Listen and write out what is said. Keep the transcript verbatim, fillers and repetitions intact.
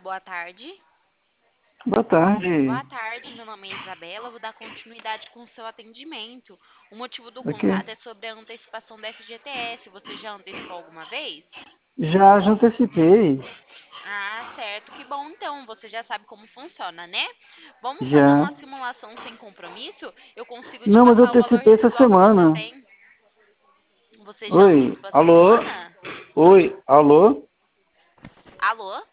Boa tarde. Boa tarde. Boa tarde, meu nome é Isabela. Vou dar continuidade com o seu atendimento. O motivo do Aqui. contato é sobre a antecipação da F G T S. Você já antecipou alguma vez? Já, já antecipei. Ah, certo. Que bom então. Você já sabe como funciona, né? Vamos fazer Já. uma simulação sem compromisso? Eu consigo te Não, mas eu passar o valor antecipei essa residual que você semana. tem. Você já Oi, antecipou essa alô? semana? Oi, alô? Alô?